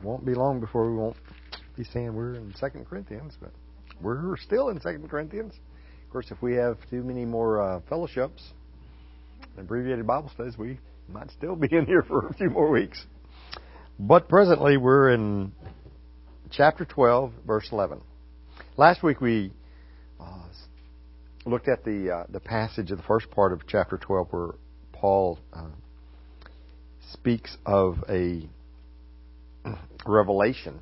won't be long before we won't be saying we're in 2 Corinthians, but we're still in 2 Corinthians. Of course, if we have too many more fellowships and abbreviated Bible studies, we might still be in here for a few more weeks. But presently, we're in chapter 12, verse 11. Last week we looked at the passage of the first part of chapter 12 where Paul speaks of a revelation.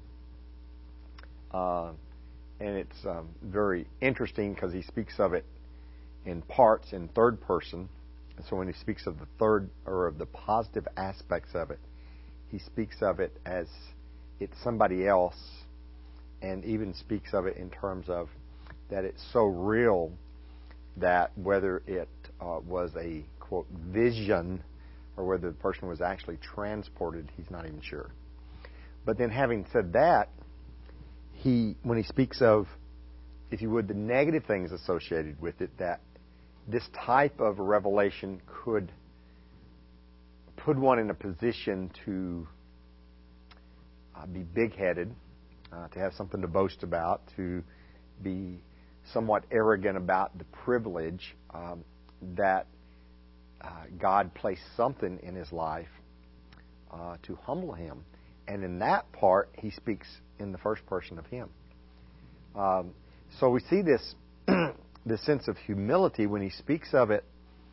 And it's very interesting because he speaks of it in parts in third person. And so when he speaks of the third or of the positive aspects of it, he speaks of it as it's somebody else, and even speaks of it in terms of that it's so real that whether it was a, quote, vision or whether the person was actually transported, he's not even sure. But then having said that, when he speaks of, if you would, the negative things associated with it, that this type of revelation could put one in a position to be big-headed, to have something to boast about, to be somewhat arrogant about the privilege that God placed something in his life to humble him. And in that part, he speaks in the first person of him. So we see this sense of humility when he speaks of it,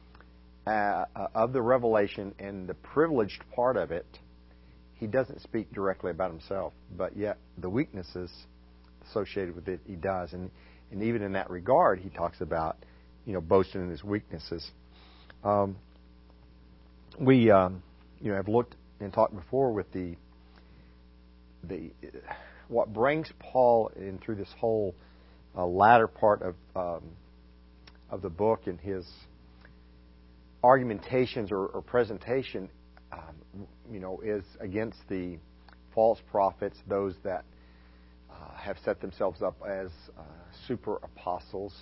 of the revelation and the privileged part of it. He doesn't speak directly about himself, but yet the weaknesses associated with it, he does. And even in that regard, he talks about, boasting in his weaknesses. We have looked and talked before with the what brings Paul in through this whole latter part of the book and his argumentations or presentation, is against the false prophets, those that have set themselves up as super apostles.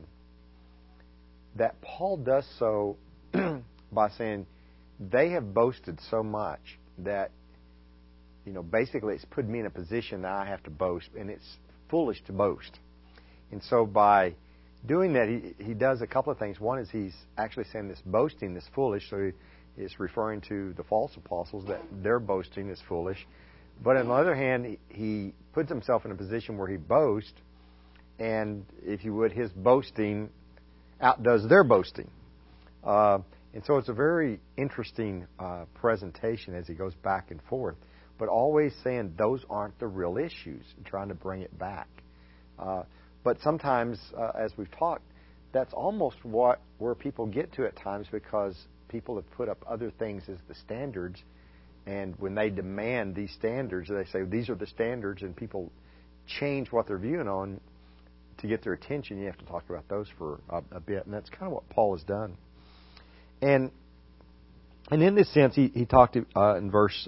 That Paul does so by saying they have boasted so much that basically it's put me in a position that I have to boast, and it's foolish to boast. And so by doing that, he does a couple of things. One is he's actually saying this boasting is foolish, so he is referring to the false apostles, that their boasting is foolish. But on the other hand, he puts himself in a position where he boasts, and if you would, his boasting outdoes their boasting. And so it's a very interesting presentation as he goes back and forth, but always saying those aren't the real issues and trying to bring it back. But sometimes, as we've talked, that's almost where people get to at times, because people have put up other things as the standards, and when they demand these standards, they say these are the standards, and people change what they're viewing on to get their attention. You have to talk about those for a bit, and that's kind of what Paul has done. And in this sense, he talked in verse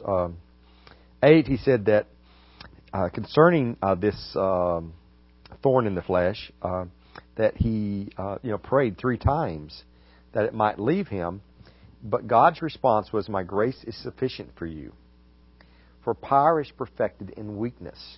8. He said that concerning this thorn in the flesh, that he prayed 3 times that it might leave him. But God's response was, "My grace is sufficient for you, for power is perfected in weakness.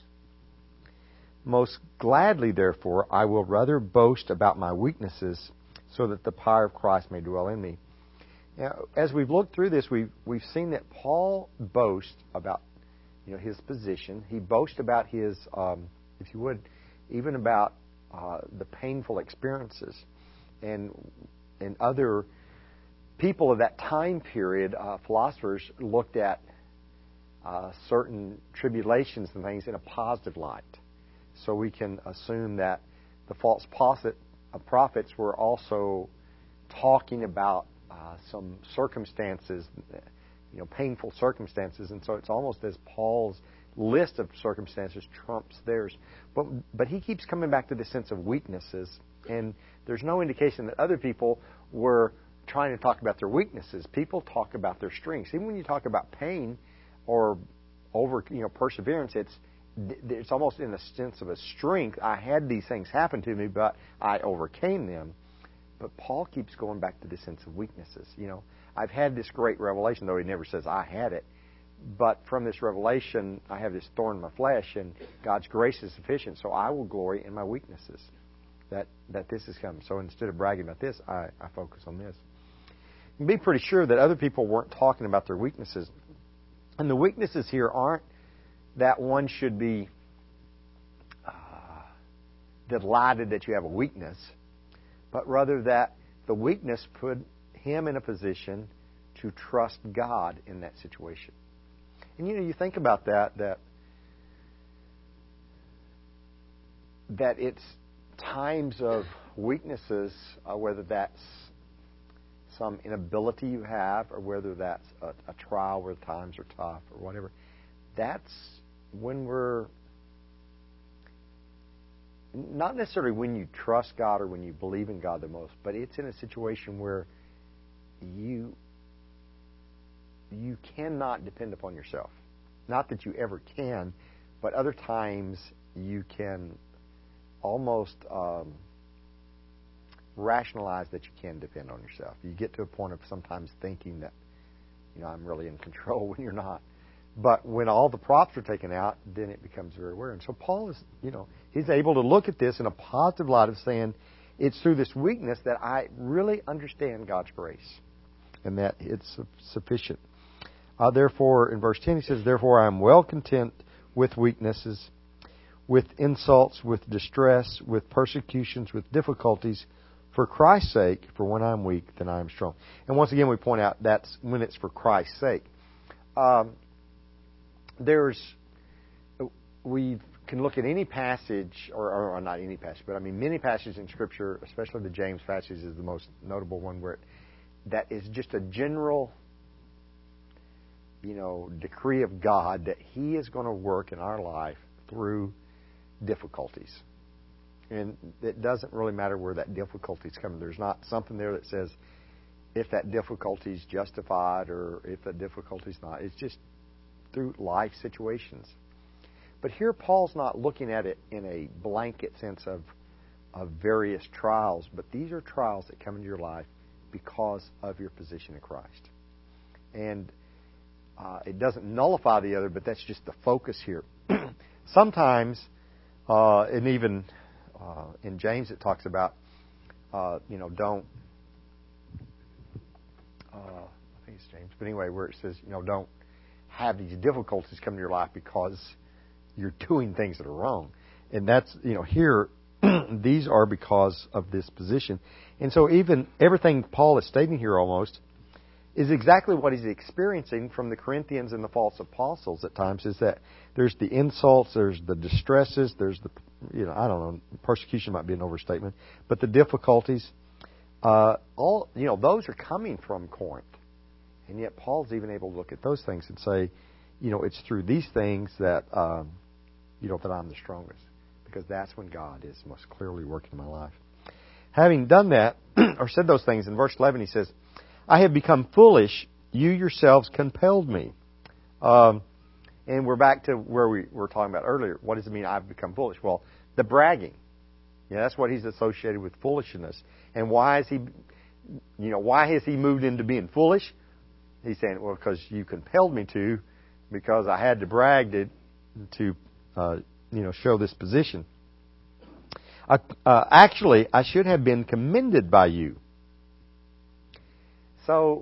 Most gladly, therefore, I will rather boast about my weaknesses, so that the power of Christ may dwell in me." Now, as we've looked through this, we've seen that Paul boasts about his position. He boasts about his, if you would, even about the painful experiences, and other people of that time period, philosophers looked at certain tribulations and things in a positive light. So we can assume that the false prophets were also talking about some circumstances, painful circumstances, and so it's almost as Paul's list of circumstances trumps theirs. But he keeps coming back to the sense of weaknesses, and there's no indication that other people were trying to talk about their weaknesses. People talk about their strengths. Even when you talk about pain or perseverance, it's almost in a sense of a strength. I had these things happen to me, but I overcame them. But Paul keeps going back to the sense of weaknesses. I've had this great revelation, though he never says I had it. But from this revelation, I have this thorn in my flesh, and God's grace is sufficient, so I will glory in my weaknesses. That this is coming. So instead of bragging about this, I focus on this. You can be pretty sure that other people weren't talking about their weaknesses. And the weaknesses here aren't that one should be delighted that you have a weakness, but rather that the weakness put him in a position to trust God in that situation. And you think about that it's times of weaknesses, whether that's some inability you have or whether that's a trial where times are tough or whatever, that's when we're not necessarily when you trust God or when you believe in God the most, but it's in a situation where you cannot depend upon yourself. Not that you ever can, but other times you can almost rationalize that you can depend on yourself. You get to a point of sometimes thinking that, I'm really in control when you're not. But when all the props are taken out, then it becomes very rare. And so Paul is, he's able to look at this in a positive light of saying, it's through this weakness that I really understand God's grace and that it's sufficient. Therefore, in verse 10, he says, therefore I am well content with weaknesses, with insults, with distress, with persecutions, with difficulties, for Christ's sake, for when I'm weak, then I am strong. And once again, we point out that's when it's for Christ's sake. We can look at any passage, or not any passage, but many passages in Scripture, especially the James passage is the most notable one, where that is just a general, decree of God that He is going to work in our life through difficulties. And it doesn't really matter where that difficulty is coming. There's not something there that says if that difficulty is justified or if that difficulty is not. It's just through life situations. But here Paul's not looking at it in a blanket sense of various trials, but these are trials that come into your life because of your position in Christ. And it doesn't nullify the other, but that's just the focus here. Sometimes, and even in James it talks about, don't, I think it's James, but anyway, where it says, don't have these difficulties come to your life because you're doing things that are wrong. And that's, here, these are because of this position. And so even everything Paul is stating here almost is exactly what he's experiencing from the Corinthians and the false apostles at times, is that there's the insults, there's the distresses, there's the, persecution might be an overstatement, but the difficulties, those are coming from Corinth. And yet Paul's even able to look at those things and say, it's through these things that, that I'm the strongest. Because that's when God is most clearly working in my life. Having done that, or said those things, in verse 11 he says, I have become foolish, you yourselves compelled me. And we're back to where we were talking about earlier. What does it mean I've become foolish? Well, the bragging. That's what he's associated with foolishness. And why is he, why has he moved into being foolish? He's saying, well, because you compelled me to, because I had to brag to show this position. Actually, I should have been commended by you. So,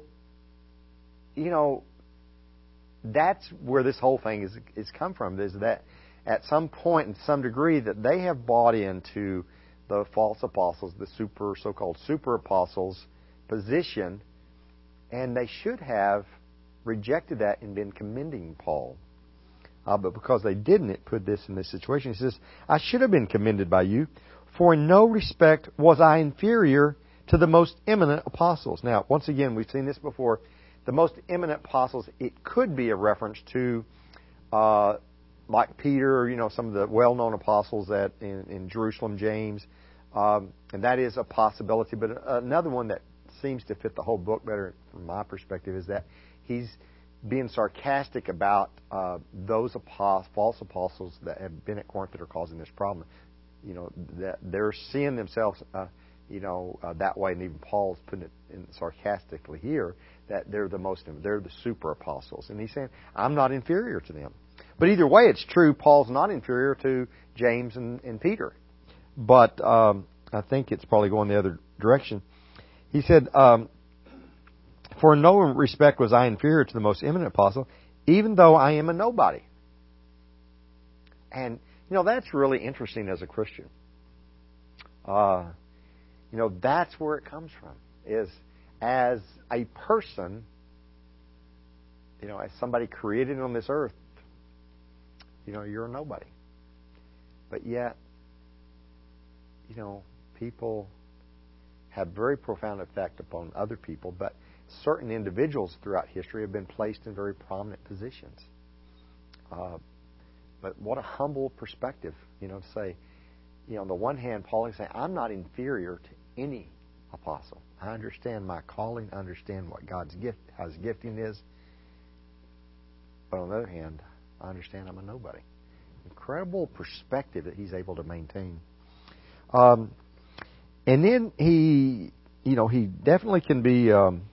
that's where this whole thing is come from, is that at some point, in some degree, that they have bought into the false apostles, the so-called super apostles' position, and they should have rejected that and been commending Paul. But because they didn't, it put this in this situation. He says, I should have been commended by you, for in no respect was I inferior to the most eminent apostles. Now, once again, we've seen this before. The most eminent apostles, it could be a reference to, like Peter, some of the well-known apostles in Jerusalem, James. And that is a possibility. But another one that seems to fit the whole book better from my perspective is that he's being sarcastic about those false apostles that have been at Corinth that are causing this problem. That they're seeing themselves, that way, and even Paul's putting it in sarcastically here, that they're the super apostles. And he's saying, I'm not inferior to them. But either way, it's true, Paul's not inferior to James and Peter. But I think it's probably going the other direction. He said, for in no respect was I inferior to the most eminent apostle, even though I am a nobody. And, that's really interesting as a Christian. That's where it comes from, is as a person, as somebody created on this earth, you're a nobody. But yet, people have very profound effect upon other people, but certain individuals throughout history have been placed in very prominent positions. But what a humble perspective, to say, on the one hand, Paul is saying, I'm not inferior to any apostle. I understand my calling, I understand what God's gift, how His gifting is. But on the other hand, I understand I'm a nobody. Incredible perspective that he's able to maintain. And then he definitely can be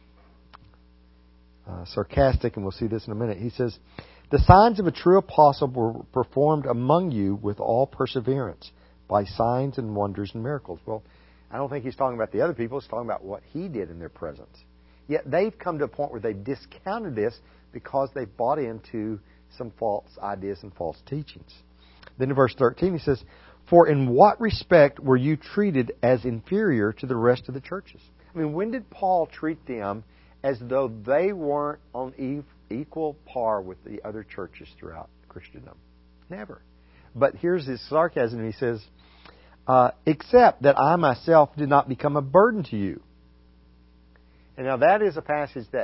sarcastic, and we'll see this in a minute. He says, the signs of a true apostle were performed among you with all perseverance, by signs and wonders and miracles. Well, I don't think he's talking about the other people. He's talking about what he did in their presence. Yet they've come to a point where they've discounted this because they've bought into some false ideas and false teachings. Then in verse 13 he says, for in what respect were you treated as inferior to the rest of the churches? I mean, when did Paul treat them as though they weren't on equal par with the other churches throughout Christendom? Never. But here's his sarcasm. He says, except that I myself did not become a burden to you. And now that is a passage that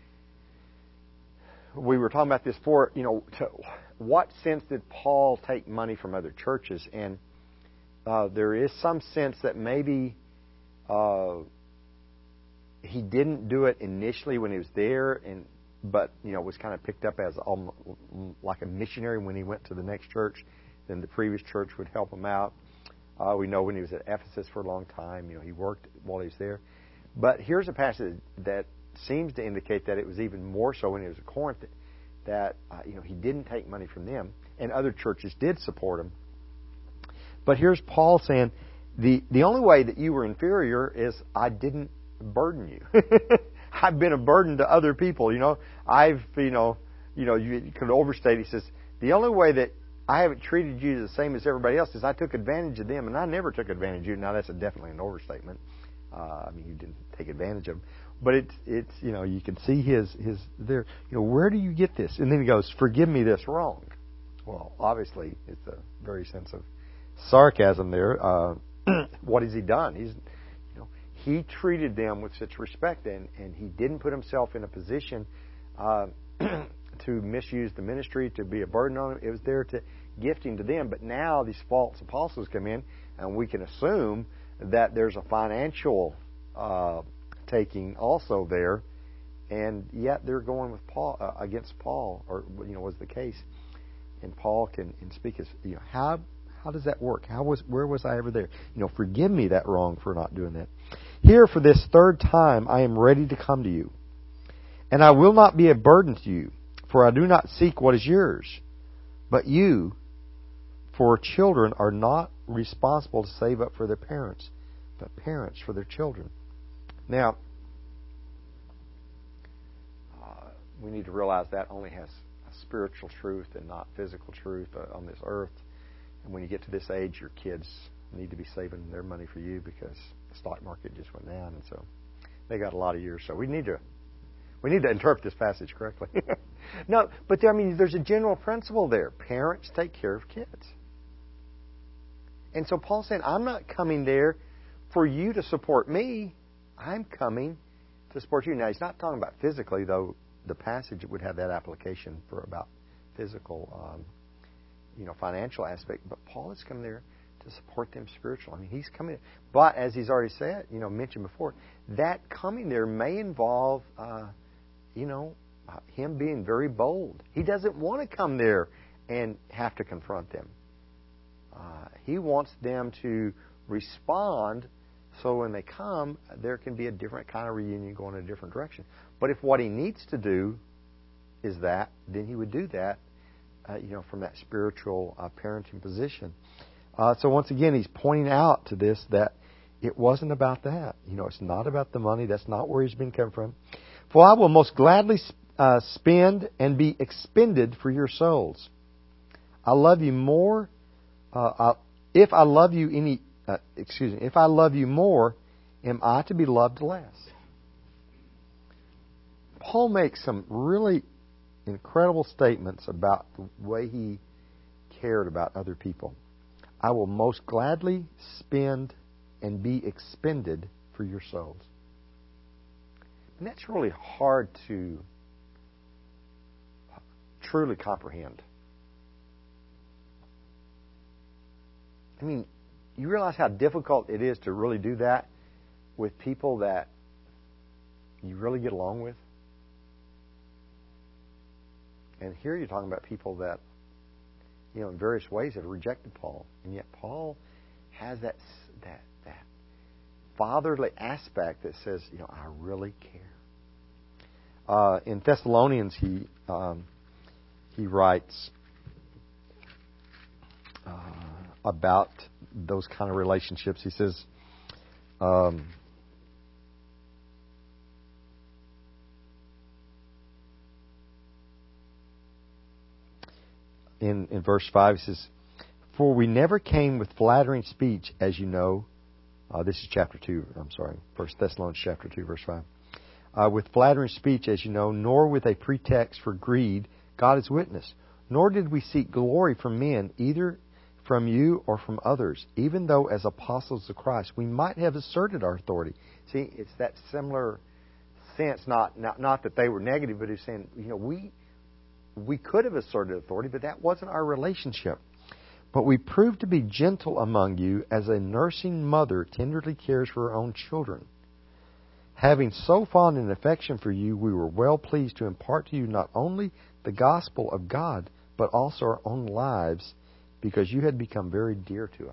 we were talking about this for, to what sense did Paul take money from other churches? And there is some sense that maybe he didn't do it initially when he was there, but was kind of picked up as like a missionary when he went to the next church. Then the previous church would help him out. We know when he was at Ephesus for a long time, he worked while he was there. But here's a passage that seems to indicate that it was even more so when he was at Corinth, that he didn't take money from them, and other churches did support him. But here's Paul saying, the only way that you were inferior is I didn't burden you. I've been a burden to other people. You could overstate. He says, the only way that I haven't treated you the same as everybody else is I took advantage of them, and I never took advantage of you. Now that's definitely an overstatement. You didn't take advantage of them, but it's you can see his there. Where do you get this? And then he goes, forgive me this wrong. Well, obviously it's a very sense of sarcasm there. What has he done? He treated them with such respect, and he didn't put himself in a position to misuse the ministry, to be a burden on them. It was there to gifting to them. But now these false apostles come in, and we can assume that there's a financial taking also there, and yet they're going with Paul against Paul, or was the case. And Paul can speak as how does that work? Where was I ever there? Forgive me that wrong for not doing that. Here, for this third time, I am ready to come to you, and I will not be a burden to you, for I do not seek what is yours, but you, for children are not responsible to save up for their parents, but parents for their children. Now, we need to realize that only has a spiritual truth and not physical truth on this earth. And when you get to this age, your kids need to be saving their money for you because the stock market just went down, and so they got a lot of years. So we need to interpret this passage correctly. No, but there's a general principle there. Parents take care of kids. And so Paul's saying, I'm not coming there for you to support me. I'm coming to support you. Now, he's not talking about physically, though the passage would have that application for about physical, financial aspect. But Paul is coming there to support them spiritually. He's coming. But as he's already said, mentioned before, that coming there may involve, him being very bold. He doesn't want to come there and have to confront them. He wants them to respond So when they come, there can be a different kind of reunion going in a different direction. But if what he needs to do is that, then he would do that, from that spiritual parenting position. So once again, he's pointing out to this that it wasn't about that. It's not about the money. That's not where he's been coming from. For I will most gladly spend and be expended for your souls. I love you more. If I love you more, am I to be loved less? Paul makes some really incredible statements about the way he cared about other people. I will most gladly spend and be expended for your souls. And that's really hard to truly comprehend. I mean, you realize how difficult it is to really do that with people that you really get along with? And here you're talking about people that, in various ways have rejected Paul. And yet Paul has that fatherly aspect that says, I really care. In Thessalonians, he writes about those kind of relationships. He says, in verse 5, he says, for we never came with flattering speech, as you know. This is chapter 2, 1 Thessalonians chapter 2, verse 5. With flattering speech, as you know, nor with a pretext for greed, God is witness. Nor did we seek glory from men, either from you or from others, even though as apostles of Christ we might have asserted our authority. See, it's that similar sense, not that they were negative, but he's saying, we could have asserted authority, but that wasn't our relationship. But we proved to be gentle among you as a nursing mother tenderly cares for her own children. Having so fond an affection for you, we were well pleased to impart to you not only the gospel of God, but also our own lives, because you had become very dear to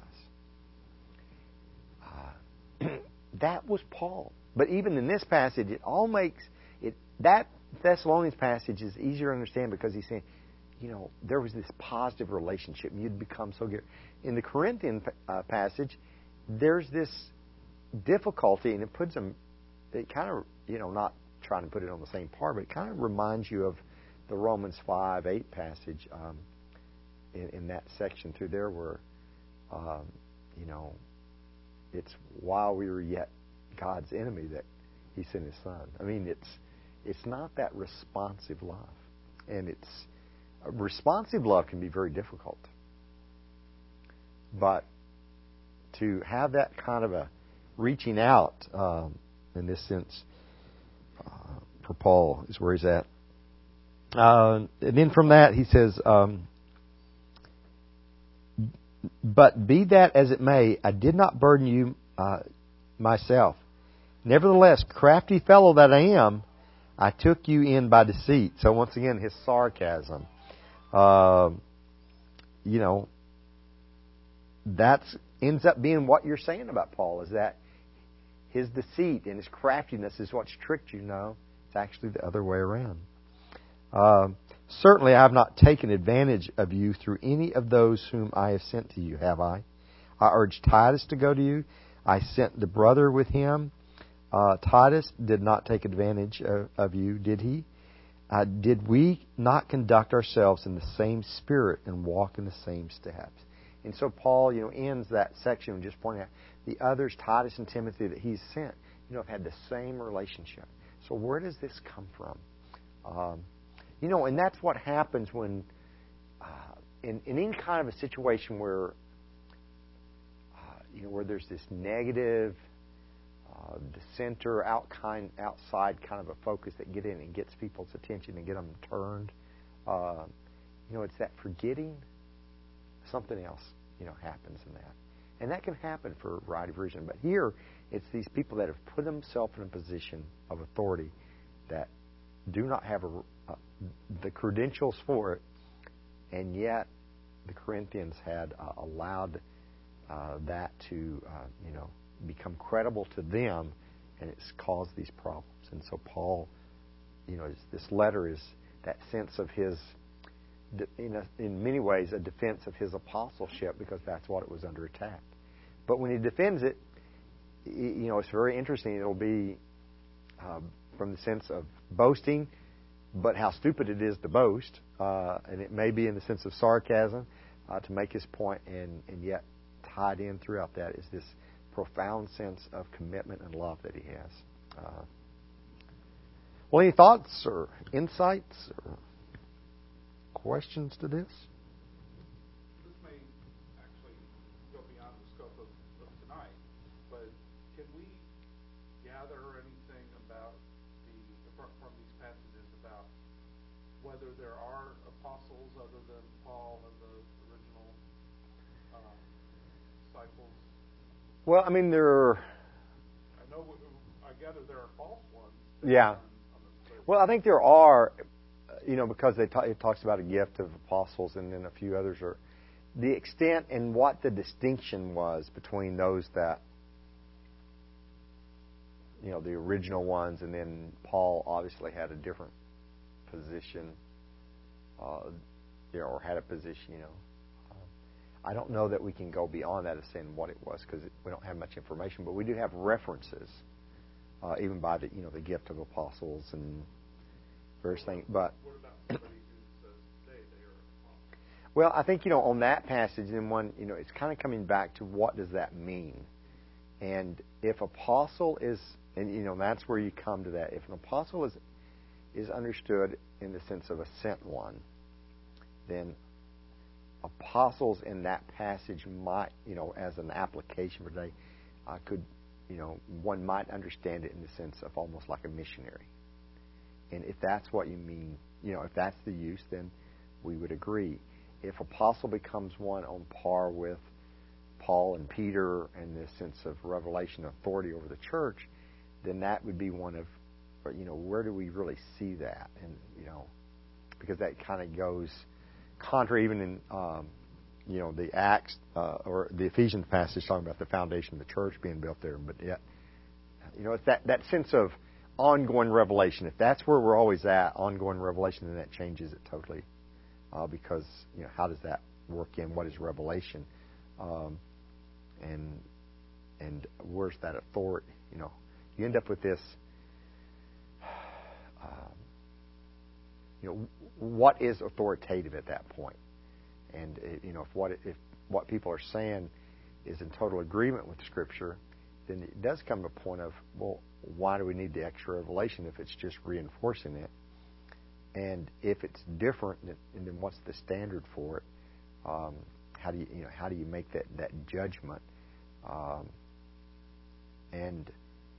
us. That was Paul. But even in this passage, it all makes it. That Thessalonians passage is easier to understand because he's saying, there was this positive relationship. You'd become so good. In the Corinthian passage, there's this difficulty, and it puts them. It kind of, not trying to put it on the same par, but it kind of reminds you of the Romans 5:8 passage in that section through there, where, it's while we were yet God's enemy that He sent His Son. I mean, it's not that responsive love, and responsive love can be very difficult. But to have that kind of a reaching out, in this sense, for Paul is where he's at. And then from that he says, but be that as it may, I did not burden you myself. Nevertheless, crafty fellow that I am, I took you in by deceit. So once again, his sarcasm. That ends up being what you're saying about Paul, is that his deceit and his craftiness is what's tricked you. No, it's actually the other way around. Certainly I have not taken advantage of you through any of those whom I have sent to you, have I? I urged Titus to go to you. I sent the brother with him. Titus did not take advantage of you, did he? Did we not conduct ourselves in the same spirit and walk in the same steps? And so Paul, ends that section just pointing out the others, Titus and Timothy, that he's sent, have had the same relationship. So where does this come from? And that's what happens when, in any kind of a situation where, where there's this negative, dissenter, outside kind of a focus that get in and gets people's attention and get them turned. It's that forgetting something else, happens in that. And that can happen for a variety of reasons. But here, it's these people that have put themselves in a position of authority that do not have the credentials for it, and yet the Corinthians had allowed that to, become credible to them, and it's caused these problems. And so Paul, this letter is that sense of his, in many ways, a defense of his apostleship, because that's what it was under attack. But when he defends it, it's very interesting. It'll be from the sense of boasting, but how stupid it is to boast, and it may be in the sense of sarcasm to make his point, and yet tied in throughout that is this profound sense of commitment and love that he has. Well, any thoughts or insights or questions to this? This may actually go beyond the scope of tonight, but can we gather anything about from these passages about whether there are apostles other than Paul and the original disciples? Well, I mean, I gather there are false ones. Yeah. Well, I think there are, because it talks about a gift of apostles, and then a few others are. The extent and what the distinction was between those that, the original ones, and then Paul obviously had a different position, or had a position, I don't know that we can go beyond that of saying what it was, because we don't have much information, but we do have references, even by the gift of apostles and various things. But what about somebody who says they are apostles? Well, I think on that passage, then one it's kind of coming back to what does that mean, and if apostle is, and that's where you come to that. If an apostle is understood in the sense of a sent one, then apostles in that passage might, as an application for today, one might understand it in the sense of almost like a missionary. And if that's what you mean, if that's the use, then we would agree. If apostle becomes one on par with Paul and Peter and the sense of revelation authority over the church, then that would be one of, where do we really see that? And, because that kind of goes contrary even in, the Acts or the Ephesians passage talking about the foundation of the church being built there. But yet, it's that sense of ongoing revelation. If that's where we're always at, ongoing revelation, then that changes it totally. Because, how does that work in? What is revelation? And where's that authority? You end up with this, what is authoritative at that point? And, if what people are saying is in total agreement with Scripture, then it does come to a point of, well, why do we need the extra revelation if it's just reinforcing it? And if it's different, then what's the standard for it? How do you make that judgment? And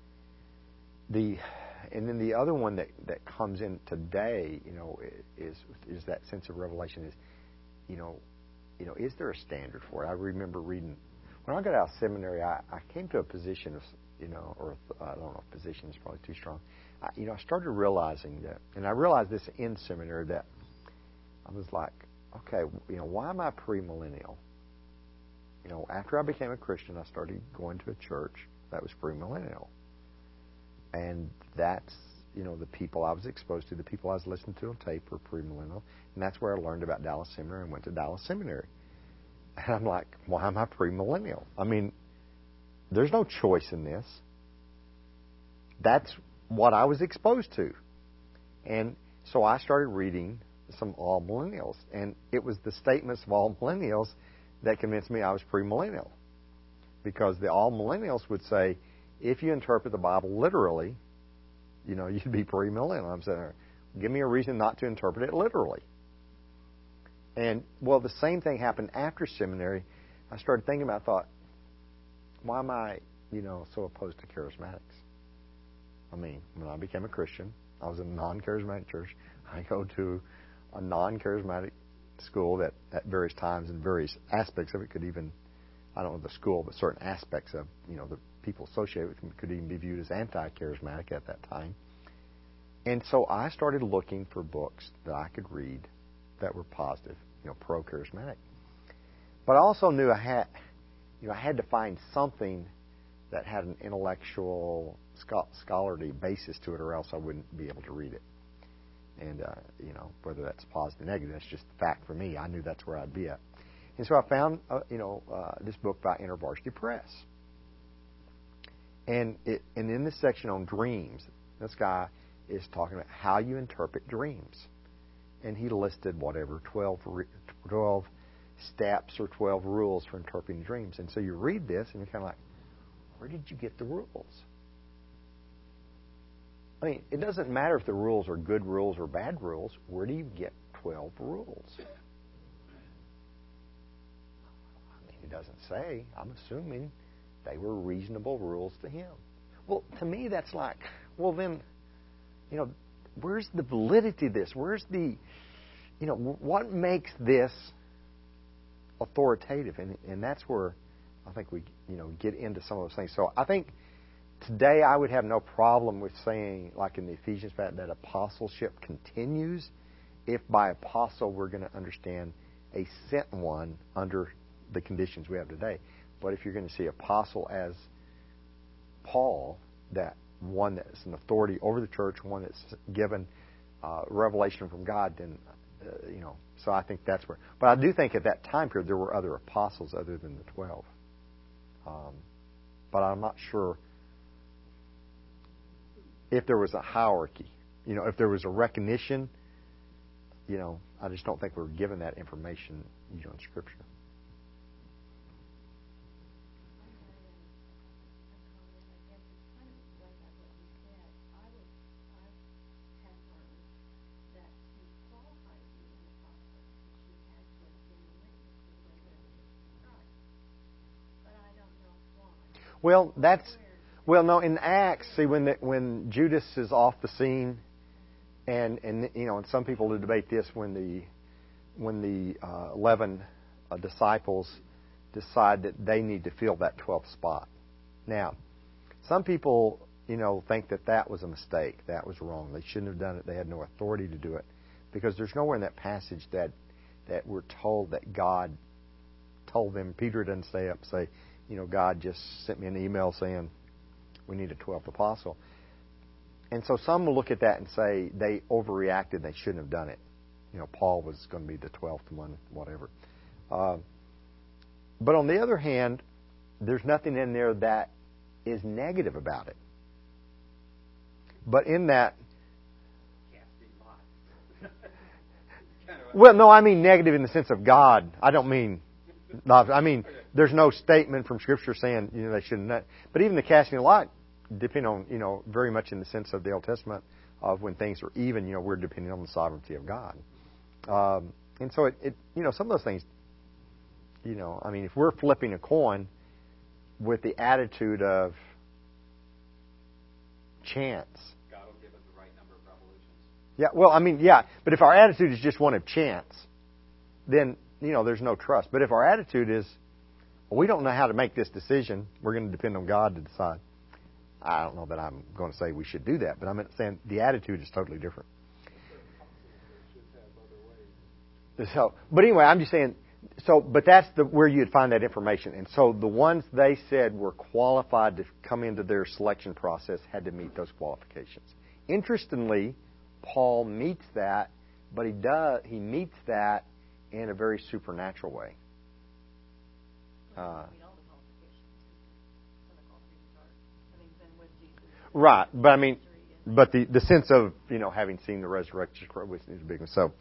then the other one that comes in today, is that sense of revelation is, is there a standard for it? I remember reading when I got out of seminary, I came to a position of, or I don't know if position is probably too strong. I started realizing that, and I realized this in seminary, that I was like, okay, why am I premillennial? After I became a Christian, I started going to a church that was premillennial. And that's, the people I was exposed to, the people I was listening to on tape were premillennial. And that's where I learned about Dallas Seminary and went to Dallas Seminary. And I'm like, why am I premillennial? I mean, there's no choice in this. That's what I was exposed to. And so I started reading some all millennials. And it was the statements of all millennials that convinced me I was premillennial. Because the all millennials would say, if you interpret the Bible literally, you'd be premillennial. I'm saying, give me a reason not to interpret it literally. And, well, the same thing happened after seminary. I started thinking about, I thought, why am I, so opposed to charismatics? I mean, when I became a Christian, I was in a non-charismatic church. I go to a non-charismatic school that at various times and various aspects of it could even, I don't know the school, but certain aspects of, the people associated with them could even be viewed as anti-charismatic at that time. And so I started looking for books that I could read that were positive, pro-charismatic. But I also knew I had to find something that had an intellectual, scholarly basis to it, or else I wouldn't be able to read it. And, whether that's positive or negative, that's just the fact for me. I knew that's where I'd be at. And so I found, this book by InterVarsity Press. And in this section on dreams, this guy is talking about how you interpret dreams. And he listed, 12 steps or 12 rules for interpreting dreams. And so you read this, and you're kind of like, where did you get the rules? I mean, it doesn't matter if the rules are good rules or bad rules. Where do you get 12 rules? I mean, it doesn't say. I'm assuming they were reasonable rules to him. Well, to me, that's like, well, then, where's the validity of this? Where's the, what makes this authoritative? And that's where I think we, get into some of those things. So I think today I would have no problem with saying, like in the Ephesians, that apostleship continues if by apostle we're going to understand a sent one under the conditions we have today. But if you're going to see apostle as Paul, that one that's an authority over the church, one that's given revelation from God, then, so I think that's where. But I do think at that time period there were other apostles other than the 12. But I'm not sure if there was a hierarchy. If there was a recognition, I just don't think we were given that information, in Scripture. Well, no. In Acts, see when Judas is off the scene, and some people will debate this when the 11 disciples decide that they need to fill that 12th spot. Now, some people think that was a mistake. That was wrong. They shouldn't have done it. They had no authority to do it, because there's nowhere in that passage that we're told that God told them. Peter doesn't say, God just sent me an email saying we need a 12th apostle. And so some will look at that and say they overreacted. They shouldn't have done it. Paul was going to be the 12th one, whatever. But on the other hand, there's nothing in there that is negative about it. But in that... Well, no, I mean negative in the sense of God. I don't mean... I mean, there's no statement from Scripture saying they shouldn't. But even the casting of lot, depending on very much in the sense of the Old Testament of when things are even, we're depending on the sovereignty of God. And so it some of those things, I mean, if we're flipping a coin with the attitude of chance, God will give us the right number of revolutions. Yeah, well, I mean, yeah, but if our attitude is just one of chance, then there's no trust. But if our attitude is, well, we don't know how to make this decision, we're going to depend on God to decide. I don't know that I'm going to say we should do that, but I'm saying the attitude is totally different. So, but anyway, I'm just saying. So, but that's where you'd find that information. And so the ones they said were qualified to come into their selection process had to meet those qualifications. Interestingly, Paul meets that, but he meets that in a very supernatural way. Right, but I mean, but the sense of having seen the resurrection is a big one. So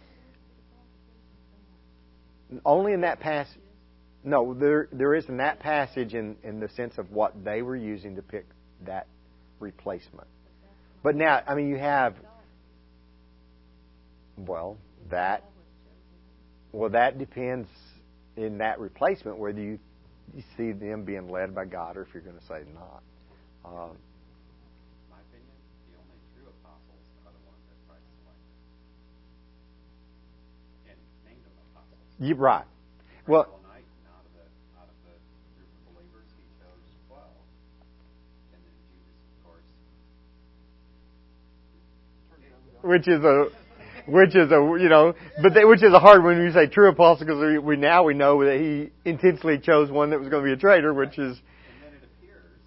only in that passage. No, there is in that passage in the sense of what they were using to pick that replacement. But now, I mean, you have that depends in that replacement whether you see them being led by God or if you're going to say not. My opinion, the only true apostles are the ones that Christ selected and named them apostles. You're right. Well, Night, out of the group of believers, he chose 12, and then Judas, of course, which is a hard one when you say true apostle, because we know that he intentionally chose one that was going to be a traitor, which is. And then it appears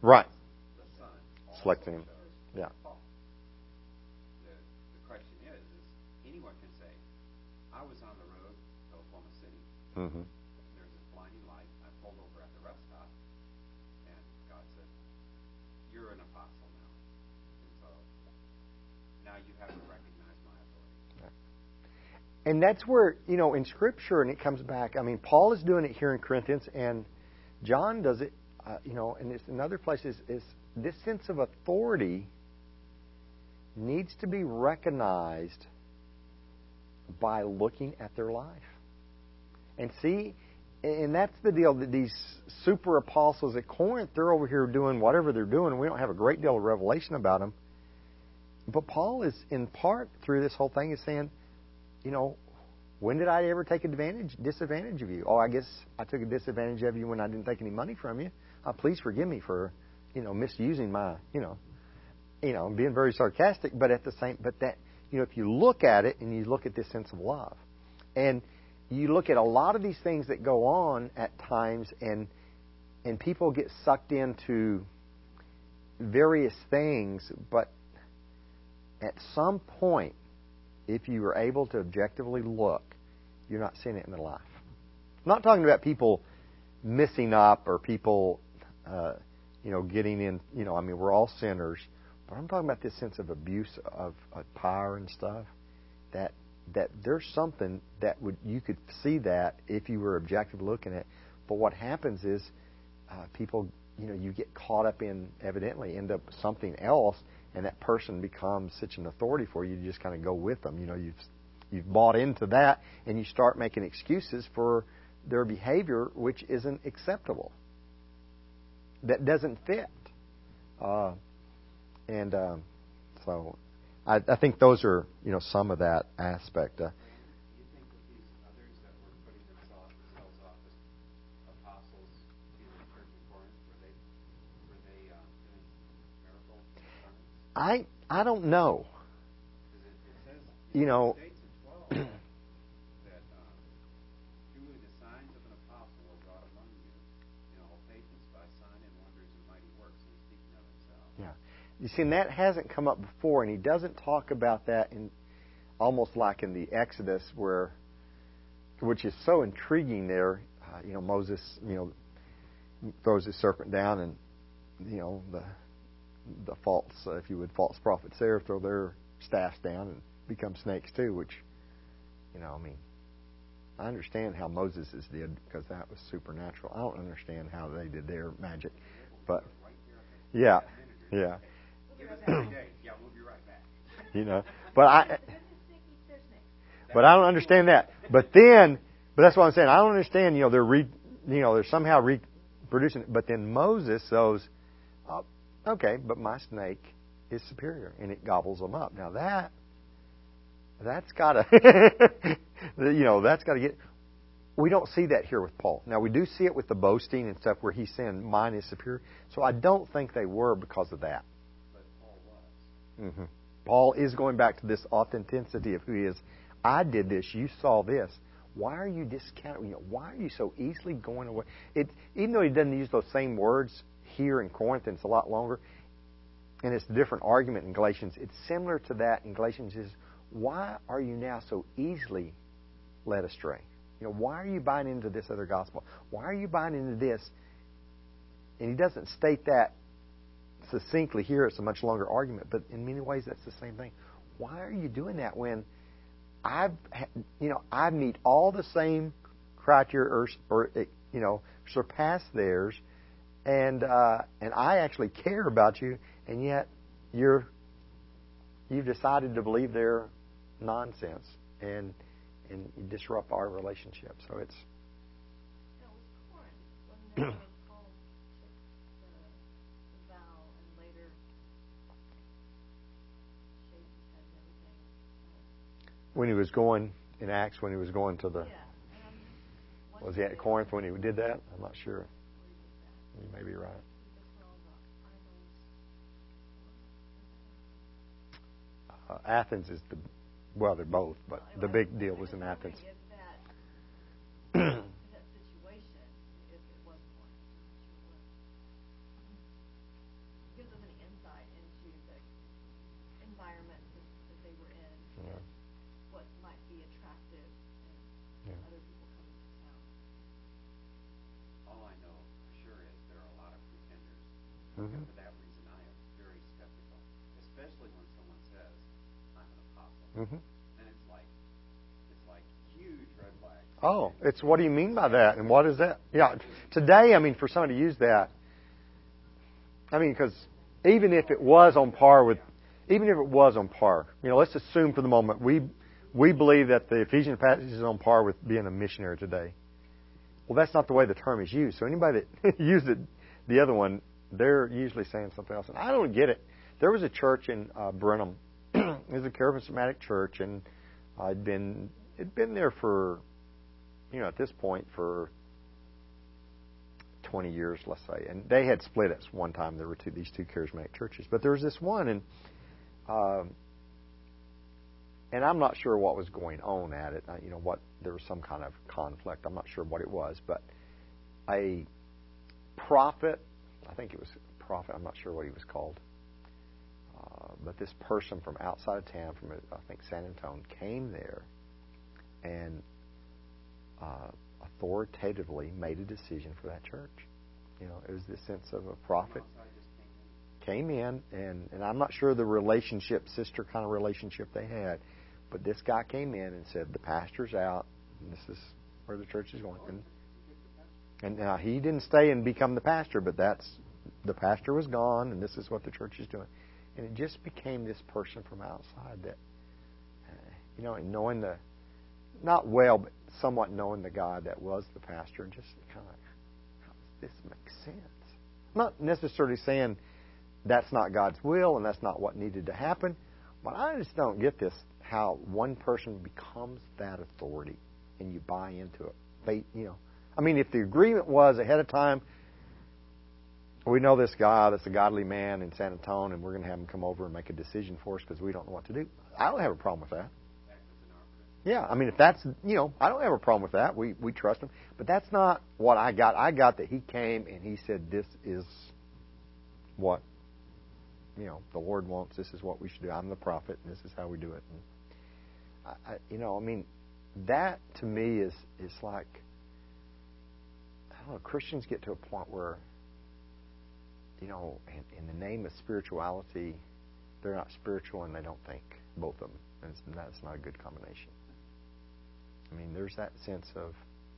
Right. The Son also Selecting him. chose Yeah. Paul. The question is anyone can say, I was on the road to Oklahoma City. Mm-hmm. There's this blinding light. I pulled over at the rest stop, and God said, "You're an apostle now, and so now you have to recognize my authority." And that's where, in Scripture, and it comes back, Paul is doing it here in Corinthians, and John does it, and it's in other places, is this sense of authority needs to be recognized by looking at their life. And see, and that's the deal, that these super apostles at Corinth, they're over here doing whatever they're doing, and we don't have a great deal of revelation about them. But Paul is, in part, through this whole thing, is saying, when did I ever take disadvantage of you? Oh, I guess I took a disadvantage of you when I didn't take any money from you. Please forgive me for, misusing my, being very sarcastic. But that, if you look at it and you look at this sense of love, and you look at a lot of these things that go on at times, and people get sucked into various things, but at some point, if you are able to objectively look, you're not seeing it in their life. I'm not talking about people messing up or people, getting in, we're all sinners. But I'm talking about this sense of abuse of power and stuff, that there's something that you could see that if you were objectively looking at it. But what happens is people, you get caught up in, evidently, end up something else, and that person becomes such an authority for you, you just kind of go with them. You've bought into that, and you start making excuses for their behavior, which isn't acceptable. That doesn't fit. So I think those are, some of that aspect. Do you think that these others that were putting themselves off as apostles to the church in Corinth, were they doing miracle signs? I don't know. Because it says, it states in 12 that truly the signs of an apostle were brought among you, all patience by sign and wonders and mighty works, and speaking of himself. Yeah. You see, and that hasn't come up before, and he doesn't talk about that in almost like in the Exodus, which is so intriguing there. Moses, throws his serpent down, and the false, if you would, false prophets there throw their staffs down and become snakes too. Which, I understand how Moses' did because that was supernatural. I don't understand how they did their magic, but yeah. Give us every day. Yeah, we'll be right back. But I don't understand that. But that's what I'm saying. I don't understand. They're somehow reproducing it. But then Moses goes, okay, but my snake is superior, and it gobbles them up. Now that's got to, that's got to get. We don't see that here with Paul. Now we do see it with the boasting and stuff where he's saying mine is superior. So I don't think they were because of that. Mm-hmm. Paul is going back to this authenticity of who he is. I did this. You saw this. Why are you discounting? Why are you so easily going away? Even though he doesn't use those same words here in Corinth, and it's a lot longer, and it's a different argument in Galatians. It's similar to that in Galatians. Is why are you now so easily led astray? Why are you buying into this other gospel? Why are you buying into this? And he doesn't state that succinctly here. It's a much longer argument, but in many ways that's the same thing. Why are you doing that when I meet all the same criteria or surpass theirs, and I actually care about you, and yet you've decided to believe their nonsense and you disrupt our relationship. So it's. That was Corinth, wasn't it? When Paul took the vow and later shaved his head and everything. When he was going in Acts, when he was going to the. Yeah. Was he at Corinth when he did that? I'm not sure. You may be right. Athens is they're both, but the big deal was in Athens. That situation, if it was Corinth, Mhm. And for that reason, I am very skeptical, especially when someone says, "I'm an apostle," Mhm. and it's like huge red flags. Oh, it's what do you mean by that, and what is that? Yeah, today, I mean, for somebody to use that, I mean, because even if it was on par, let's assume for the moment we believe that the Ephesians passage is on par with being a missionary today. Well, that's not the way the term is used. So anybody that used it, the other one, they're usually saying something else. And I don't get it. There was a church in Brenham. It was a charismatic church, and it'd been there for, at this point for 20 years, let's say. And they had split at one time. There were these two charismatic churches. But there was this one, and I'm not sure what was going on at it. There was some kind of conflict. I'm not sure what it was. But a prophet, I think it was a prophet, I'm not sure what he was called. But this person from outside of town, from I think San Antonio, came there and authoritatively made a decision for that church. It was this sense of a prophet came in, and I'm not sure the relationship, sister kind of relationship they had, but this guy came in and said, the pastor's out, and this is where the church is going. And now he didn't stay and become the pastor, but the pastor was gone, and this is what the church is doing. And it just became this person from outside that, and knowing not well, but somewhat knowing the guy that was the pastor, and just kind of, how does this make sense? I'm not necessarily saying that's not God's will and that's not what needed to happen, but I just don't get this, how one person becomes that authority and you buy into it. I mean, if the agreement was ahead of time, we know this guy that's a godly man in San Antonio, and we're going to have him come over and make a decision for us because we don't know what to do. I don't have a problem with that. Yeah, I mean, if that's, I don't have a problem with that. We trust him. But that's not what I got. I got that he came and he said, this is what, the Lord wants. This is what we should do. I'm the prophet, and this is how we do it. And that to me is like, I don't know, Christians get to a point where, in the name of spirituality, they're not spiritual and they don't think, both of them. And that's not a good combination. I mean, there's that sense of,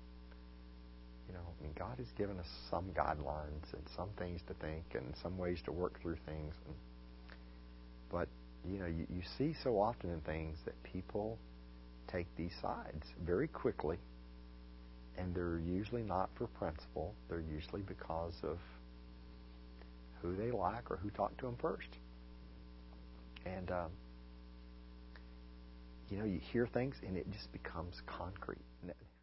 God has given us some guidelines and some things to think and some ways to work through things. But, you see so often in things that people take these sides very quickly, and they're usually not for principle. They're usually because of who they like or who talked to them first. And, you hear things and it just becomes concrete.